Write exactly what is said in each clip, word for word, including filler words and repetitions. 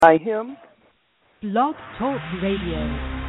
By him. Blog Talk Radio.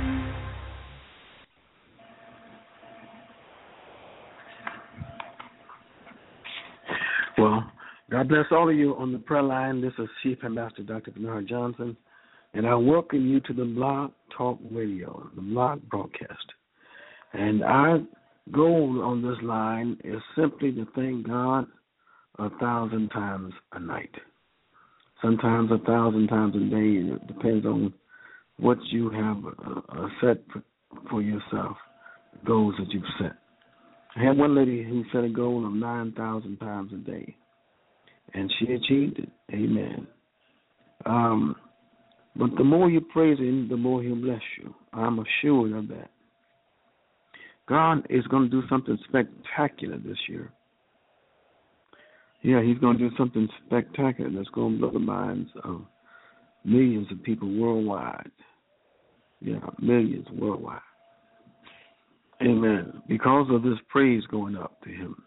Well, God bless all of you on the prayer line. This is Chief Ambassador Doctor Bernard Johnson, and I welcome you to the Blog Talk Radio, the blog broadcast. And our goal on this line is simply to thank God a thousand times a night. Sometimes a thousand times a day, and it depends on what you have uh, set for, for yourself, goals that you've set. I had one lady who set a goal of nine thousand times a day, and she achieved it. Amen. Um, but the more you praise Him, the more He'll bless you. I'm assured of that. God is going to do something spectacular this year. Yeah, He's going to do something spectacular that's going to blow the minds of millions of people worldwide. Yeah, millions worldwide. Amen. Because of this praise going up to Him.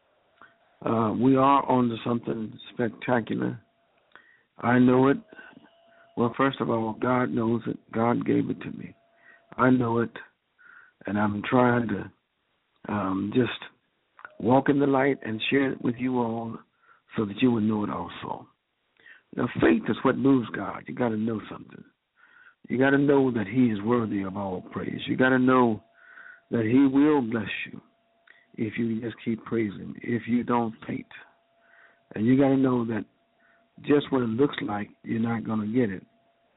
Uh, we are on to something spectacular. I know it. Well, first of all, God knows it. God gave it to me. I know it. And I'm trying to um, just walk in the light and share it with you all so that you will know it also. Now, faith is what moves God. You got to know something. You got to know that He is worthy of all praise. You got to know that He will bless you if you just keep praising Him, if you don't faint. And you got to know that just what it looks like, you're not going to get it.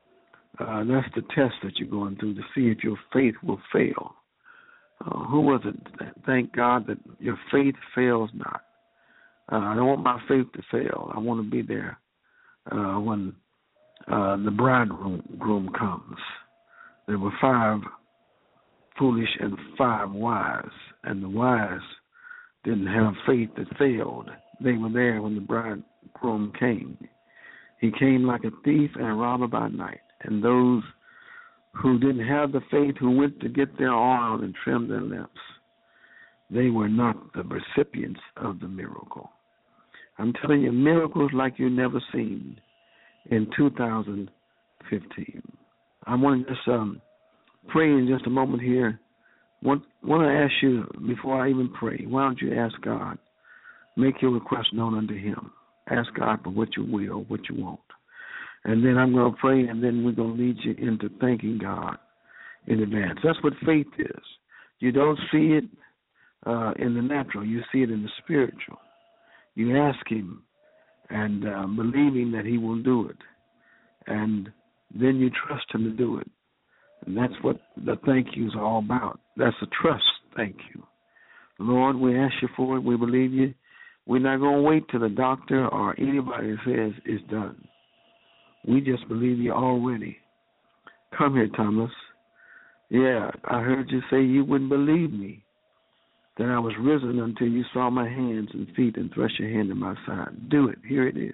Uh, that's the test that you're going through to see if your faith will fail. Uh, who was it? Thank God that your faith fails not. Uh, I don't want my faith to fail. I want to be there uh, when uh, the bridegroom groom comes. There were five foolish and five wise, and the wise didn't have faith that failed. They were there when the bridegroom came. He came like a thief and a robber by night, and those who didn't have the faith, who went to get their oil and trim their lamps, they were not the recipients of the miracle. I'm telling you, miracles like you've never seen in two thousand fifteen. I want to just um, pray in just a moment here. Want, want to ask you, before I even pray, why don't you ask God, make your request known unto Him. Ask God for what you will, what you want. And then I'm going to pray, and then we're going to lead you into thanking God in advance. That's what faith is. You don't see it uh, in the natural. You see it in the spiritual. You ask Him and uh, believing that He will do it. And then you trust Him to do it. And that's what the thank yous are all about. That's a trust thank you. Lord, we ask you for it. We believe you. We're not going to wait till the doctor or anybody says it's done. We just believe you already. Come here, Thomas. Yeah, I heard you say you wouldn't believe me, that I was risen until you saw my hands and feet and thrust your hand in my side. Do it. Here it is.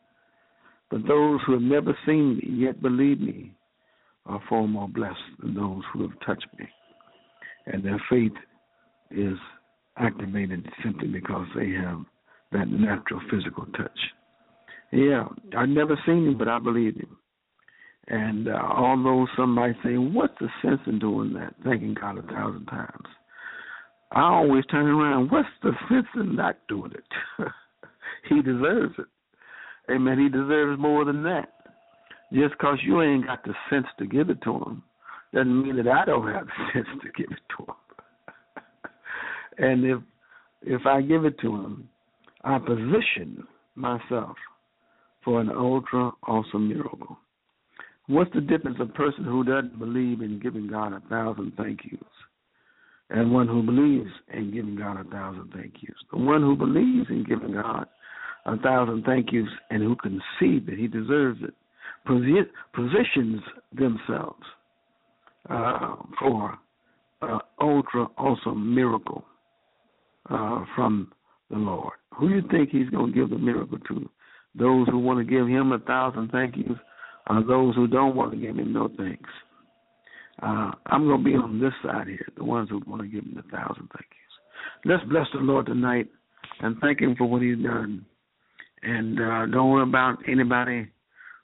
But those who have never seen me yet believe me are far more blessed than those who have touched me. And their faith is activated simply because they have that natural physical touch. Yeah, I've never seen Him, but I believe Him. And uh, although somebody say, what's the sense in doing that, thanking God a thousand times? I always turn around, what's the sense in not doing it? He deserves it. Amen, He deserves more than that. Just because you ain't got the sense to give it to Him doesn't mean that I don't have the sense to give it to Him. And if if I give it to Him, I position myself for an ultra awesome miracle. What's the difference of a person who doesn't believe in giving God a thousand thank yous and one who believes in giving God a thousand thank yous? The one who believes in giving God a thousand thank yous and who can see that He deserves it posi- positions themselves uh, for an ultra awesome miracle uh, from the Lord. Who do you think He's going to give the miracle to? Those who want to give Him a thousand thank yous, or those who don't want to give Him no thanks? Uh, I'm going to be on this side here, the ones who want to give Him a thousand thank yous. Let's bless the Lord tonight and thank Him for what He's done. And uh, don't worry about anybody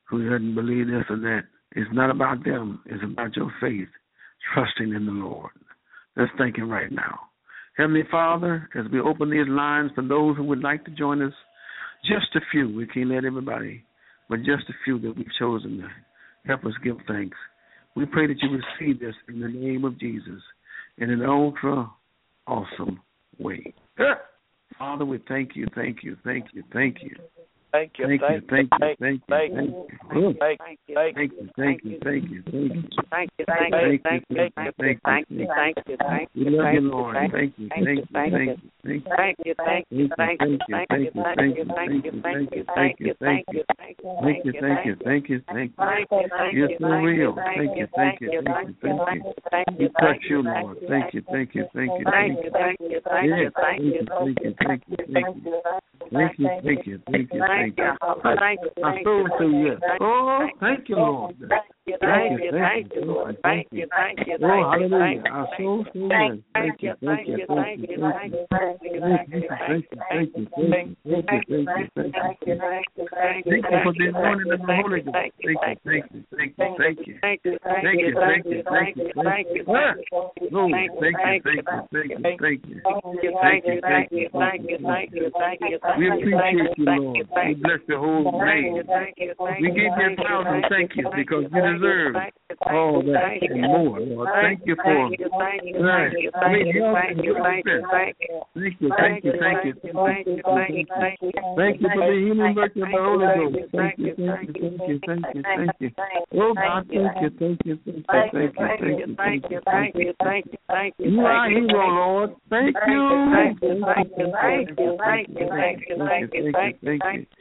who doesn't believe this or that. It's not about them. It's about your faith, trusting in the Lord. Let's think it right now. Heavenly Father, as we open these lines for those who would like to join us, just a few, we can't let everybody, but just a few that we've chosen to help us give thanks. We pray that you receive this in the name of Jesus in an ultra awesome way. Father, we thank you, thank you, thank you, thank you. Thank you, thank you, thank you, thank you, thank you, thank you, thank you, thank you, thank you, thank you, thank you, thank you, thank you, thank you, thank you, thank you, thank you, we love you, Lord. Thank you, thank you, thank you, thank you, thank you, thank you, thank you, thank you, thank you, thank you, thank you, thank you, thank you, thank you, thank you, thank you. You're so real. Thank you, thank you, thank you, thank you. We touch you, Lord. Thank you, thank you, thank you, thank you, thank you, thank you, thank you, thank you, thank you, thank you, thank you, thank you, thank you, thank you. My soul say yes. Oh, thank you, Lord. Thank you, thank you, Lord. Thank you, thank you, Oh, thank you, hallelujah. thank Our you. soul say yes. Thank you, thank you, thank you, thank you, thank you, thank you, Thank you, thank you, thank you, thank you, thank you, thank you. thank you, thank you, thank you, Thank you for the anointing of the Holy Ghost. Thank you, thank you, thank you, thank you. thank you, Thank you, thank you, thank you, thank you. Ah, Lord, thank you, thank you, thank you, thank you. thank you, thank you, thank you, thank you, thank you. We appreciate you, Lord. We bless your whole name. Thank you, thank We you, give you a thousand thank you because you deserve all that and more, Lord. Thank you for thank you, thank you, thank you, thank you, thank you, thank you, thank you. Thank you, thank you, thank you, Thank you, thank you, thank you. thank you for the healing virtue of the Holy Ghost. Thank you, thank you, thank you, thank you, thank you. Oh God, thank you, thank you, thank you, thank you, thank you, thank you, thank you, thank you, thank you. You are a hero, Lord. Thank you. Thank you, thank you, thank you, thank you, thank you, thank you, thank you, thank you.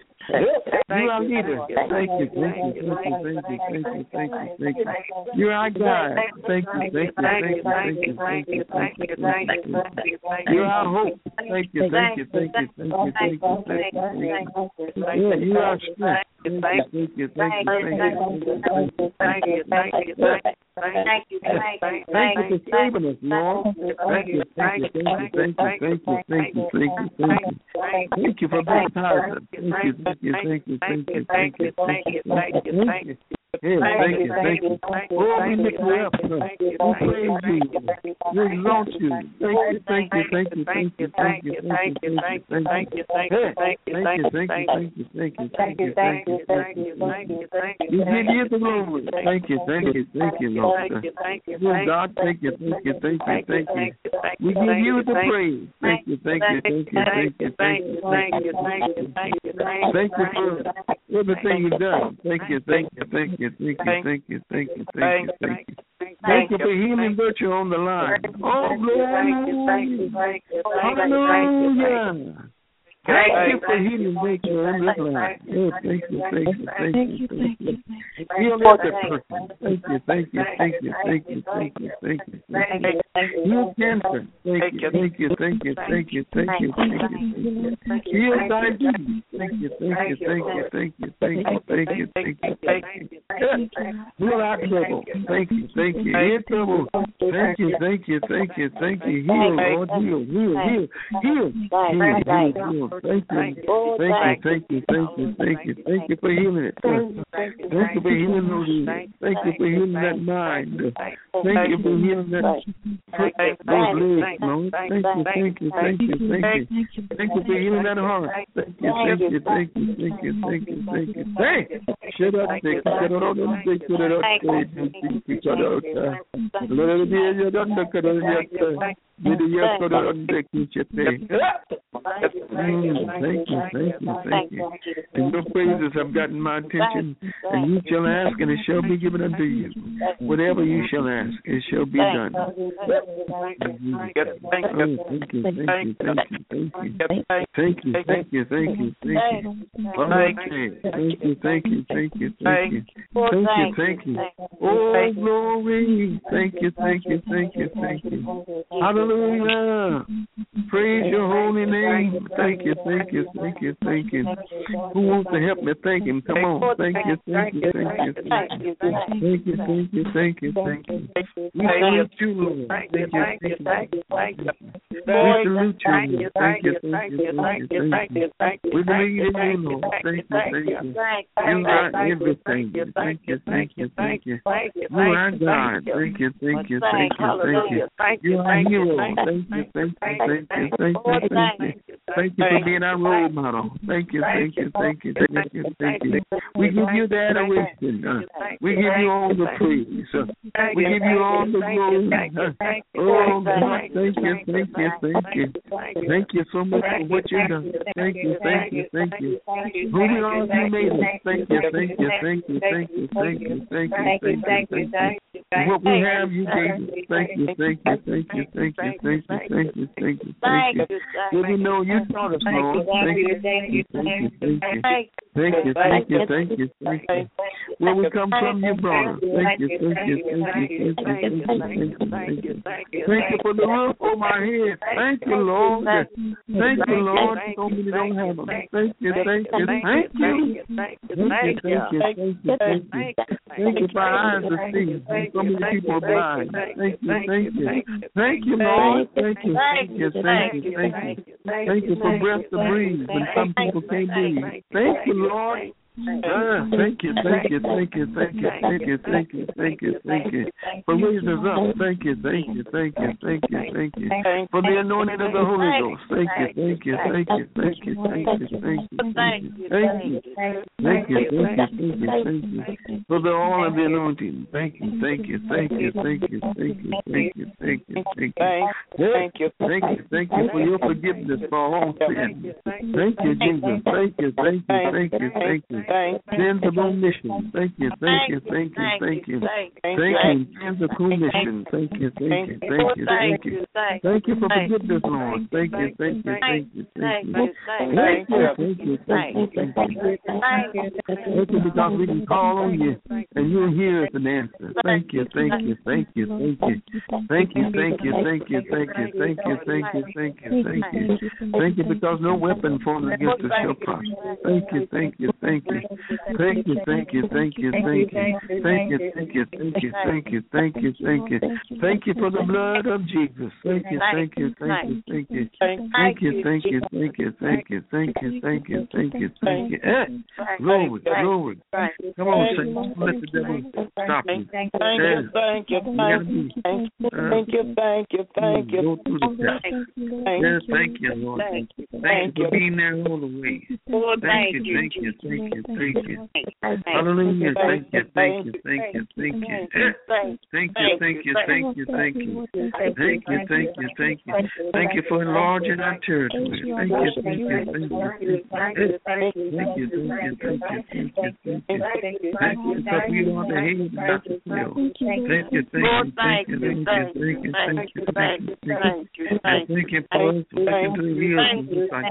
You are leader. Thank you, thank you, thank you, thank you, thank you, thank you, thank you. You are God. Thank you, thank you, thank you, thank you, thank you, thank you, thank you. You are our hope. Thank you, thank you, thank you, thank you, thank you, thank you. Yeah, you are strength. Thank you, thank you, thank you, thank you, thank you, thank you, thank you, thank you. Thank you, thank you, Thank you for saving us, Lord. Thank you, thank you, thank you, thank you, thank you, thank you, thank you, thank you. Thank you for baptizing us. Thank you, thank you, thank you, thank you, thank you, thank you, thank you, thank you. Yeah, thank you, thank you. Oh, we lift you up, sir. We praise you. We exalt you. Thank you, thank you, thank you, thank you, thank you, thank you, thank you, thank you, thank you, thank you, thank you, thank you, thank you, thank you, thank you, thank you, thank you, thank you, thank you. We give you the glory. Thank you, thank you, thank you, Lord. Good God, thank you, thank you, thank you, thank you. We give you the praise. Thank you, thank you, thank you, thank you, thank you, thank you, thank you, thank you, thank you for everything you've done. Thank you, thank you, thank you, thank you, thank you, thank you, thank you, thank you. Thank you for healing virtue on the line. Oh, glory. Hallelujah. Thank you for healing virtue on this line. Oh, thank you, thank you, thank you, thank you. Heal every person. Thank you, thank you, thank you, thank you, thank you, thank you, thank you. Heal cancer. Thank you, thank you, thank you, thank you, thank you, thank you. Heal diabetes. Thank you, thank you, thank you, thank you, thank you, thank you, thank you, thank you. Heal our trouble. Thank you, thank you. Heal trouble. Thank you, thank you, thank you, thank you. Heal, Lord, heal, heal, heal, heal, heal, heal, heal. Thank you, thank you, thank you, thank you, thank you, thank you for healing it. Thank you for healing those ears. Thank you for healing that mind. Thank you for healing that those legs, Lord. Thank you, thank you, thank you, thank you. Thank you for healing that heart. Thank you, thank you, thank you, thank you, thank you, thank you. Hey, shut up, Dick. Shut up, Dick. Shut up, Dick. Shut up, Dick. Let it be your daughter. Did you just go to Dick? Thank you, thank you, thank you. And your praises have gotten my attention, and you shall ask, and it shall be given unto you. Whatever you shall ask, it shall be done. Thank you, thank you, thank you, thank you, thank you, thank you, thank you, thank you, thank you. Okay, thank you, thank you, thank you, thank you, thank you, thank you. Oh, glory, thank you, thank you, thank you, thank you. Hallelujah. Praise your holy name. Thank you, thank you, thank you, thank you. Who wants to help me thank him? Come on. Thank you, thank you, thank you, thank you. Thank you, thank you, thank you, thank you. We thank you, Lord. Thank you, thank you, thank you. We salute you. Thank you, thank you, thank you, thank you. We believe in you, Lord. Thank you, thank you. You are everything. Thank you, thank you, thank you. You are God. Thank you, thank you, thank you, thank you. You are a hero. Thank you, thank you, thank you, thank you, thank you. Thank you for being our role model. Thank you, thank you, thank you, thank you, thank you. We give you the adoration. Uh, we give you all the praise. Uh, we give you all the glory. Uh, oh, God, thank you, thank you, thank you. Thank you so much for what you've done. Thank you, thank you, thank you. Who we are, you made us. Thank you, thank you, thank you, thank you, thank you, thank you, thank you, thank you. What we have, you gave us. Thank you, thank you, thank you, thank you, thank you, thank you, thank you, thank you. Well, we know you taught us, Lord. Thank you, thank you, thank you, thank you. Thank you, thank you, thank you, thank you. Where we come from, you brought us. Thank you, thank you, thank you, thank you, thank you, thank you. Thank you for the roof over my head. Thank you, Lord. Thank you, Lord. So many don't have them. Thank you, thank you, thank you. Thank you, thank you, thank you, thank you. Thank you for eyes to see. So many people are blind. Thank you, thank you. Thank you, Lord. Thank you, thank you, thank you, thank you. Thank you for breath to breathe when some people can't breathe. Thank you, Lord. Ah, thank you, thank you, thank you, thank you, thank you, thank you, thank you, thank you. For raising us up, thank you, thank you, thank you, thank you, thank you. For the anointing of the Holy Ghost, thank you, thank you, thank you, thank you, thank you, thank you, thank you, thank you, thank you, thank you, thank you, thank you. For the all of the anointing, thank you, thank you, thank you, thank you, thank you, thank you, thank you, thank you, thank you, thank you, thank you for your forgiveness for all sin. Thank you, Jesus, thank you, thank you, thank you, thank you. Sins of omission. Thank you, thank you, thank you, thank you. Thank you. Sins of commission. Thank you, thank you, thank you, thank you. Thank you for forgiveness, Lord. Thank you, thank you, thank you, thank you. Thank you, thank you, thank you, thank you. Thank you because we can call on you and you'll hear us and answer. Thank you, thank you, thank you, thank you. Thank you, thank you, thank you, thank you, thank you, thank you, thank you, thank you. Thank you because no weapon formed against us shall prosper. Thank you, thank you, thank you. Thank you, thank you, thank you, thank you, thank you, thank you, thank you, thank you, thank you, thank you, thank you for the blood of Jesus. Thank you, thank you, thank you, thank you, thank you, thank you, thank you, thank you, thank you, thank you, thank you, thank you. Glory, glory. Come on, Satan, let the devil stop you. Thank you, thank you, thank you, thank you, thank you, thank you. Go through the test. Yes, thank you, Lord. Thank you for being there all the way. Thank you, thank you, thank you, thank you. Hallelujah. Thank you, thank you, thank you, thank you. Thank you, thank you, thank you, thank you. Thank you, thank you, thank you. Thank you for enlarging our territory. Thank you, thank you, thank you. Thank you, thank you, thank you, thank you, thank you, thank you. Thank you because we are the head and not the tail. Thank you, thank you, thank you, thank you, thank you, thank you, thank you, thank you. Thank you for us to look into the ears and look like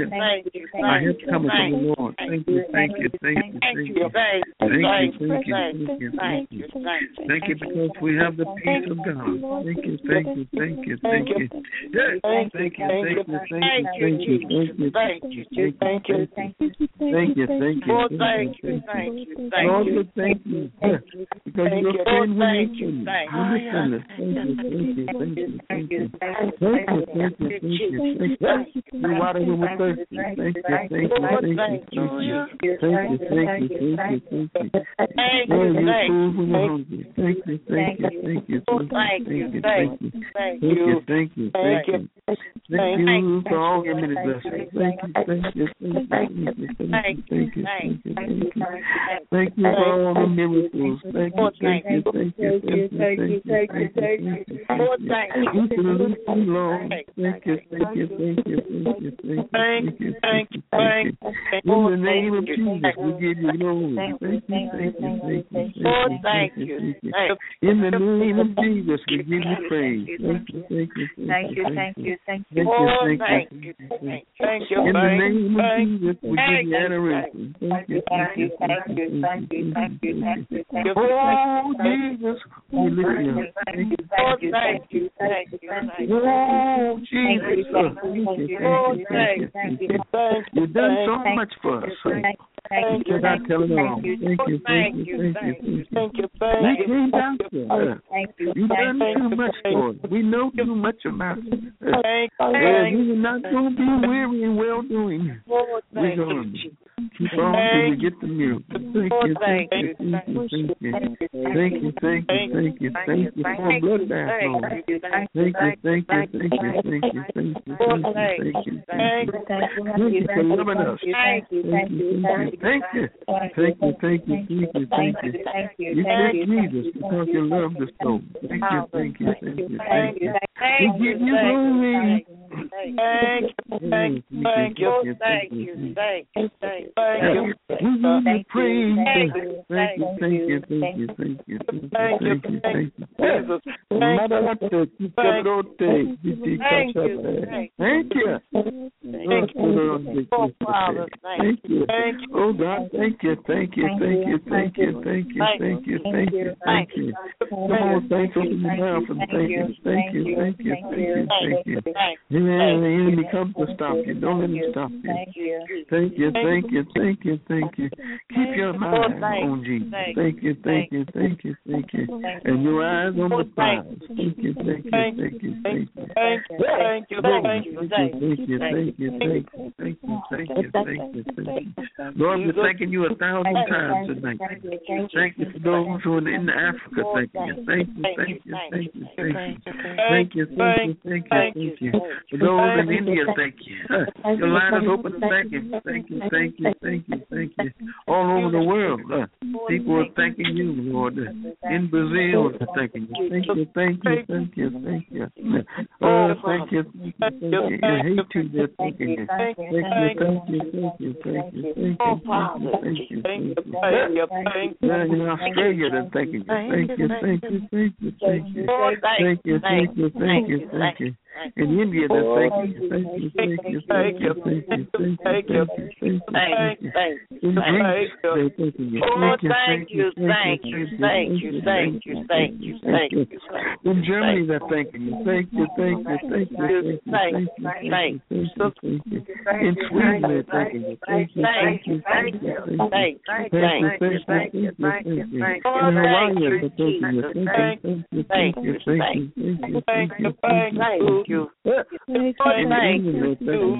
our help coming from the Lord. Thank you, thank you, thank you, thank you. Thank you, thank you, thank you, thank you. Thank you because we have the peace of God. Thank you, thank you, thank you, thank you. Thank you, thank you, thank you, thank you, thank you, thank you, thank you, thank you, thank you, thank you. Thank you, thank you, Lord, we thank you because you're friend when you sin. Understand us. Thank you, thank you, thank you, thank you. Thank you, thank you, thank you, thank you. You water when we're thirsty. Thank you, thank you, thank you, thank you. Thank you, thank you, thank you, thank you. Lord, you're food when we're hungry. Thank you, thank you, thank you, thank you, thank you, thank you, thank you, thank you. Thank you for all your many blessings. Thank you, thank you, thank you, thank you, thank you, thank you, thank you, thank you. Thank you for all the miracles. Thank you, thank you, thank you, thank you, thank you, thank you, thank you. You salute you, Lord. Thank you, thank you, thank you, thank you, thank you, thank you, thank you. In the name of Jesus, we give you glory. Thank you, thank you, thank you, thank you, thank you. In the name of Jesus, we give you praise. Thank you, thank you, thank you, thank you, thank you, thank you, thank you. In the name of Jesus, we give you adoration. Thank you, thank you, thank you, thank you, thank you, thank you. Oh, Jesus, we lift you up. Thank you, thank you, thank you, thank you. Oh, Jesus, thank you, thank you, thank you, thank you. You've done so much for us. thank you, You're not telling all. Thank you, thank you, thank you, thank you. We came down there. You've done too much for us. We know too much about it. And we're not going to be weary in well-doing. We're going to keep on till we get the miracle. Thank you, thank you, thank you, thank you. Thank you, thank you, thank you, thank you for a blood bath, Lord. Thank you, thank you, thank you, thank you, thank you, thank you, thank you, thank you. Thank you for loving us. Thank you, thank you, thank you, thank you, thank you, thank you, thank you. You sent Jesus because you loved us so. Thank you, thank you, thank you, thank you. We give you glory. Thank you, thank you, thank you, thank you, thank you, thank you. We give you praise. Thank you, thank you, thank you, thank you, thank you, thank you, thank you. Mother, what the keep your road day. Thank you. Thank you. Thank you. Thank you. Oh God, thank you, thank you, thank you, thank you, thank you, thank you, thank you, thank you. Come on, thank you, open your mouth and thank you, thank you, thank you, thank you, thank you. Yeah, the enemy comes to stop you. Don't let him stop you. Thank you, thank you, thank you, thank you. Keep your mind on Jesus. Thank you, thank you, thank you, thank you. And your eyes on the prize. Thank you, thank you, thank you, thank you. Thank you, thank you, thank you, thank you, thank you, thank you, thank you, thank you, thank you, thank you. Lord, we're thanking you a thousand times tonight. Thank you for those who are in Africa. Thank you, thank you, thank you, thank you, thank you, thank you, thank you, thank you, thank you. For those in India, thank you. Your line is open. Thank you, thank you, thank you, thank you, thank you. All over the world, people are thanking you, Lord. In Brazil, thanking you. Thank you, thank you, thank you, thank you. Oh, thank you, thank you, thank you. In Haiti, they're thanking you. Thank you, thank you, thank you, thank you, thank you, thank you, thank you, thank you. In Australia, they're thanking you. Thank you, thank you, thank you, thank you. Thank you, thank you, thank you, thank you. In India, they're thanking you. Thank you, thank you, thank you, thank you, thank you, thank you, thank you. In Greece, they're thanking you. Thank you, thank you, thank you, thank you, thank you, thank you. In Germany, they're thanking you. Thank you, thank you, thank you, thank you, thank you, thank you, thank you. In Sweden, they're thanking you. Thank you, thank you, thank you, thank you, thank you, thank you, thank you. In Hawaii, they're thanking you. Thank you, thank you, thank you, thank you, thank you, thank you. You. Thank you.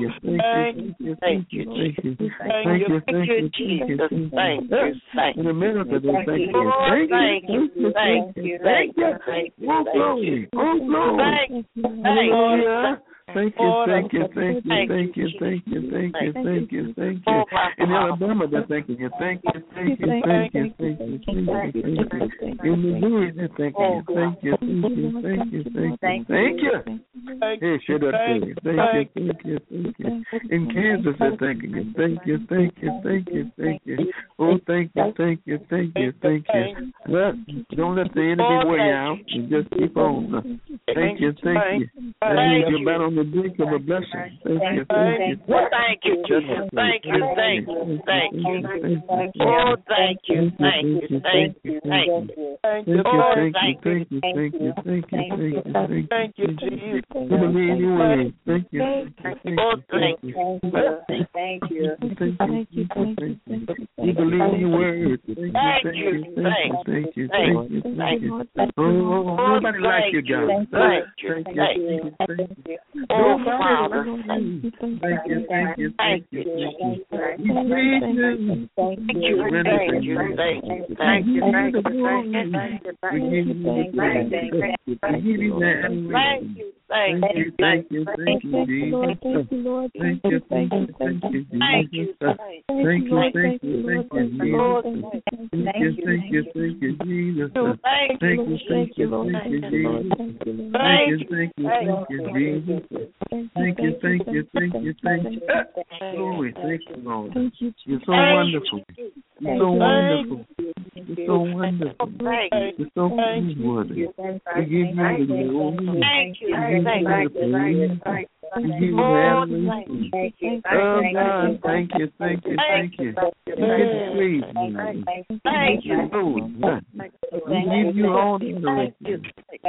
Thank you. Thank you. Thank you. Thank you. Thank you, Jesus. Thank you. In America, they thank you. Thank you. Thank you. Thank you. Oh, glory. Oh, glory. Hallelujah. Thank you, thank you, thank you, thank you, thank you, thank you, thank you, thank you. In Alabama, they're thanking you. Thank you, thank you, thank you, thank you, thank you, thank you. In Missouri, they're thanking you. Thank you, thank you, thank you, thank you, thank you. Hey, shut up there. Thank you, thank you, thank you. In Kansas, they're thanking you. Thank you, thank you, thank you, thank you. Oh, thank you, thank you, thank you, thank you. Well, don't let the enemy wear you out. You just keep on. Thank you, thank you. That means you're about on the brink of a blessing. Thank you, thank you. Thank you, Jesus. Thank you, thank you, thank you. Oh, thank you, thank you, thank you, thank you. Thank you, thank you, thank you, thank you, thank you, thank you, thank you. Thank you, Jesus. We believe your way. Thank you. Oh, thank you. Thank you. Thank you. We believe your word. Thank you, thank you, thank you, thank you, thank you. Oh, nobody like you, God. Thank you, thank you, thank you. Oh, Father. Thank you, thank you, thank you, Thank thank you, you. Jesus. We praise you. Thank you, thank you, thank you, thank you, thank you, thank you, thank you, We give you the praise. We give you the adoration. thank you, Thank thank you, you, thank you, Jesus. Thank you, thank you, thank you, thank Jesus. you, Thank you, thank you, thank you, Jesus. Thank you, thank you, thank you, Jesus. thank Thank you, you, thank you, thank you, Jesus. Thank you, thank you, thank you, Jesus. Thank you, thank you, thank you, thank you. Glory, thank you, Lord. You're so wonderful. You're so wonderful. You're so wonderful. You're so worthy. We give you the glory. thank you, We give you the praise. We give you the adoration. Oh God, thank you, thank you, thank you. We give you praise, Lord. thank you, Lord. We give you all the adoration.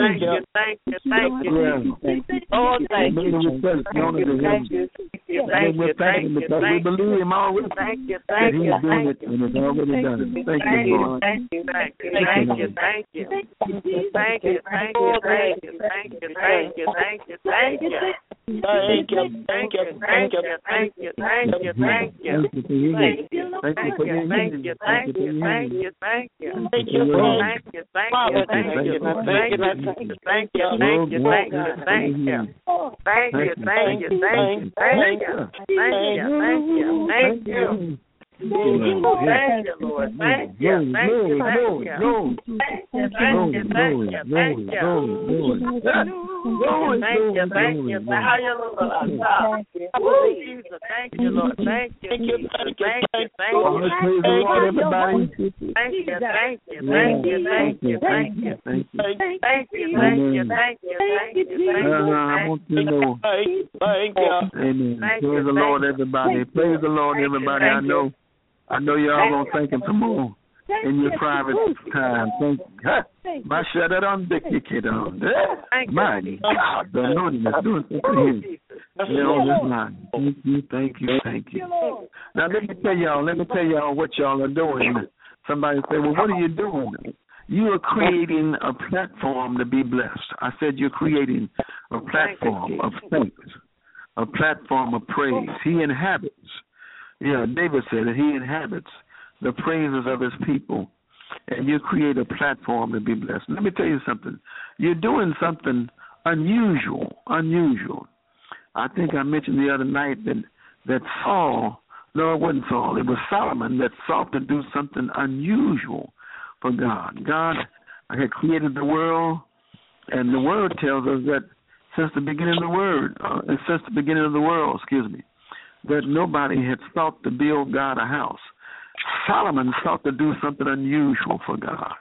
thank you, thank you, thank you. Oh, thank you. Thank you, thank you, thank you, thank you, because we believe him already. Thank you, thank you, thank you. And it's already done. Thank you, Lord. Thank you, thank you, thank you, thank you. Thank you, thank you, thank you, thank you, thank you, thank you, thank you. Thank you, thank you, thank you, thank you, thank you, thank you. Thank you, thank you, thank you, thank you, thank you, thank you, thank you. Thank you, thank you, thank you, thank you, thank you, thank you, thank you, thank you, thank you, thank you. Thank you, thank you, thank you, thank you, thank you, thank you, thank you. Thank you, Lord. Thank you. Thank you. Thank you. Thank you. Thank you. Thank you. Thank you. Thank you. Thank you. Jesus. Thank you, Lord. Thank you. Thank you. Thank you. Thank you. Praise the Lord, everybody. Thank you. Thank you. Thank you. Thank you. Thank you. Thank you. Thank you. Thank you. Thank you. Thank you. Thank you. I want you to know. Thank you. Amen. Praise the Lord, everybody. Praise the Lord, everybody. I know. I know y'all gonna thank him some more in your private time. Thank you. My shut it on, Dick, kid on. My God, the anointing is doing something here. They're on this line. Thank you, thank you, thank you. Now let me tell y'all, let me tell y'all what y'all are doing. Somebody say, well, what are you doing? You are creating a platform to be blessed. I said you're creating a platform of thanks, a platform of praise. He inhabits. Yeah, David said that he inhabits the praises of his people, and you create a platform to be blessed. Let me tell you something. You're doing something unusual, unusual. I think I mentioned the other night that, that Saul, no, it wasn't Saul, it was Solomon that sought to do something unusual for God. God had created the world, and the Word tells us that since the beginning of the word, uh, since the beginning of the world, excuse me, that nobody had sought to build God a house. Solomon sought to do something unusual for God.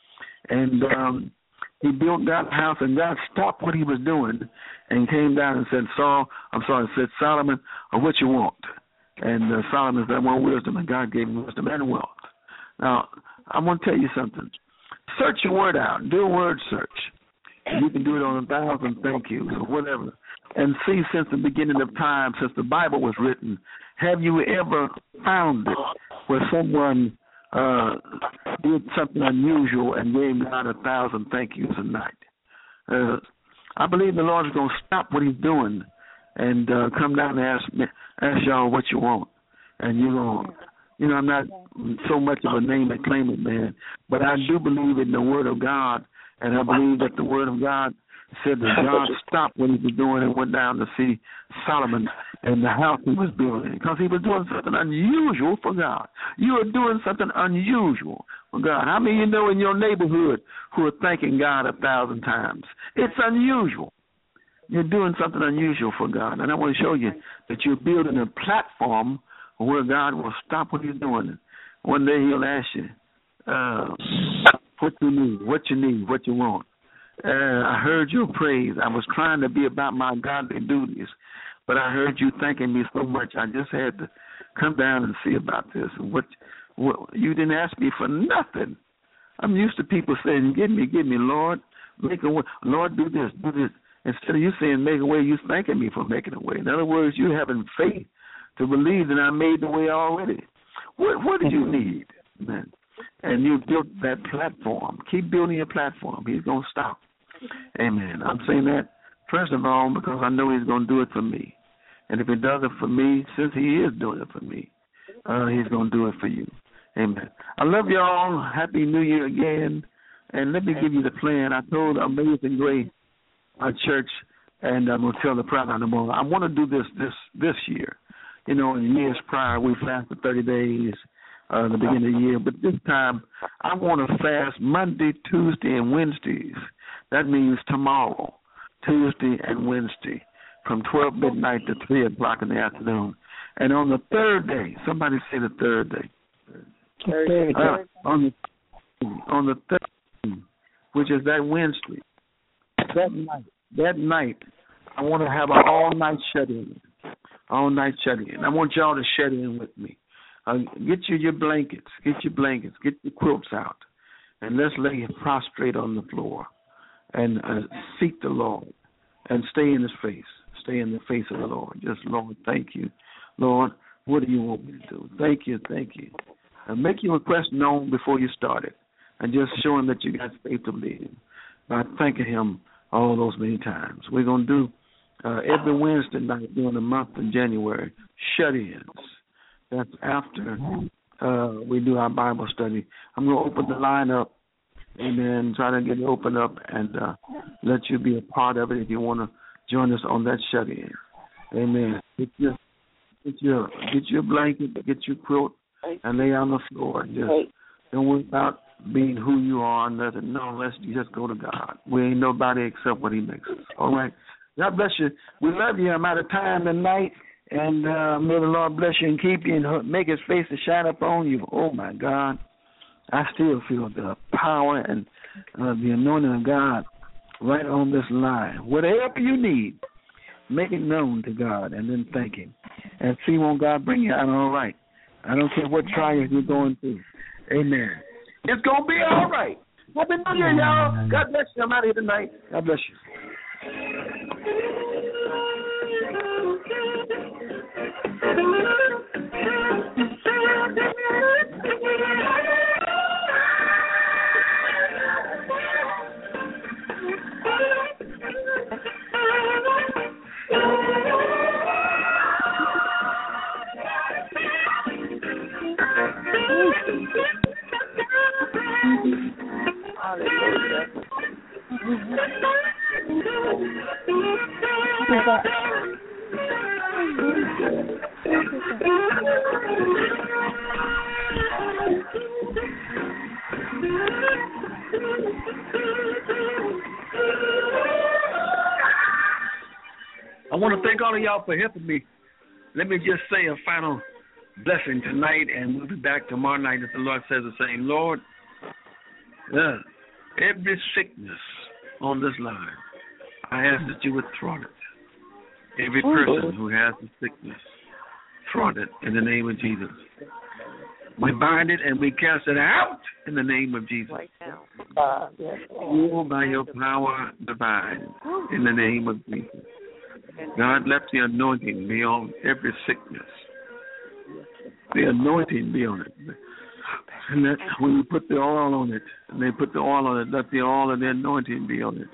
And um, he built God a house, and God stopped what he was doing and came down and said, Saul, I'm sorry, said, Solomon, or what you want? And uh, Solomon said, I want wisdom, and God gave him wisdom and wealth. Now, I want to tell you something. Search your word out. Do a word search. You can do it on a thousand thank yous or whatever. And see, since the beginning of time, since the Bible was written, have you ever found it where someone uh, did something unusual and gave God a thousand thank yous a night? Uh, I believe the Lord is going to stop what he's doing and uh, come down and ask me, ask y'all what you want. And you're going to, you know, I'm not so much of a name and claim it man, but I do believe in the Word of God, and I believe that the Word of God said that God stopped what he was doing and went down to see Solomon and the house he was building because he was doing something unusual for God. You are doing something unusual for God. How many of you know in your neighborhood who are thanking God a thousand times? It's unusual. You're doing something unusual for God. And I want to show you that you're building a platform where God will stop what he's doing. One day he'll ask you, uh, what you need, what you need, what you want. Uh, I heard your praise. I was trying to be about my godly duties, but I heard you thanking me so much. I just had to come down and see about this. What, what you didn't ask me for nothing. I'm used to people saying, "Give me, give me, Lord, make a way. Lord, do this, do this." Instead of you saying, "Make a way," you thanking me for making a way. In other words, you having faith to believe that I made the way already. What, what did you need, man? And you built that platform. Keep building your platform. He's going to stop. Amen. I'm saying that, first of all, because I know he's going to do it for me. And if he does it for me, since he is doing it for me, uh, he's going to do it for you. Amen. I love you all. Happy New Year again. And let me give you the plan. I told Amazing Grace, our church, and I'm going to tell the crowd tomorrow, I want to do this this this year. You know, in years prior, we fasted thirty days. Uh, the beginning of the year, but this time I want to fast Monday, Tuesday, and Wednesdays. That means tomorrow, Tuesday and Wednesday, from twelve midnight to three o'clock in the afternoon. And on the third day, somebody say the third day. Third uh, on the on the third day, which is that Wednesday, that night, that night, I want to have an all-night shut-in, all-night shut-in. I want y'all to shut in with me. Uh, get you your blankets, get your blankets, get your quilts out, and let's lay you prostrate on the floor. and uh, seek the Lord and stay in His face. Stay in the face of the Lord. Just, Lord, thank you. Lord, what do you want me to do? Thank you, thank you. And make your request known before you start it. And just show Him that you got faith to believe by thanking Him all those many times. We're going to do uh, every Wednesday night during the month of January, shut-ins. That's after uh, we do our Bible study. I'm going to open the line up, amen, try to get it open up and uh, let you be a part of it if you want to join us on that shut-in. Amen. Get your, get your, get your blanket, get your quilt, and lay on the floor. Just don't worry about being who you are, nothing. No, let's just go to God. We ain't nobody except what He makes us. All right. God bless you. We love you. I'm out of time tonight. And uh, may the Lord bless you and keep you and make His face to shine upon you. Oh, my God. I still feel the power and uh, the anointing of God right on this line. Whatever you need, make it known to God and then thank Him. And see, won't God bring you out all right? I don't care what trials you're going through. Amen. It's going to be all right. Happy New Year, y'all. God bless you. I'm out of here tonight. God bless you. I want to thank all of y'all for helping me. Let me just say a final blessing tonight, and we'll be back tomorrow night if the Lord says the same. Lord, uh, every sickness on this line, I ask that you would thwart it. Every person who has the sickness, thwart it in the name of Jesus. We bind it and we cast it out in the name of Jesus. Right now. Uh, yes. Rule by your power divine in the name of Jesus. God, let the anointing be on every sickness. The anointing be on it. And that when you put the oil on it, and they put the oil on it, let the oil and the anointing be on it.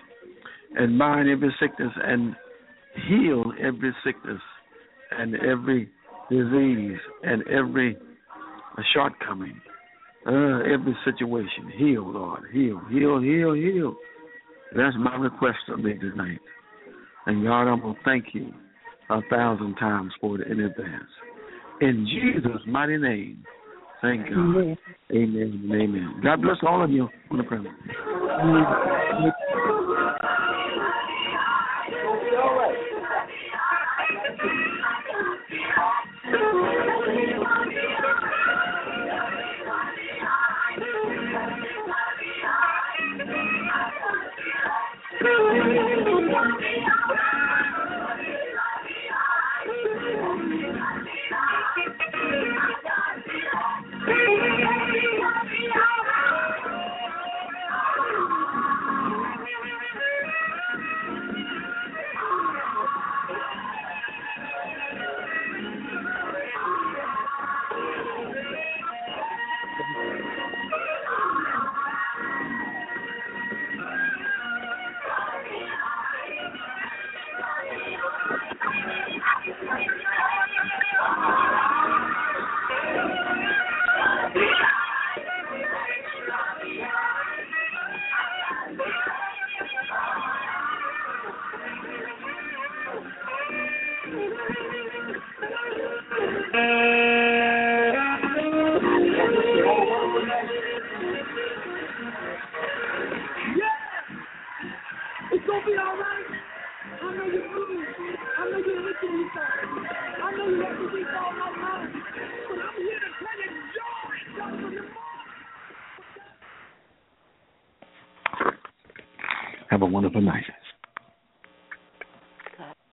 And bind every sickness and heal every sickness and every disease and every shortcoming, uh, every situation. Heal, Lord. Heal, heal, heal, heal. That's my request of me tonight. And God, I'm going to thank you a thousand times for it in advance. In Jesus' mighty name, thank God. Amen. Amen and amen. God bless all of you on the prayer. Have a wonderful night.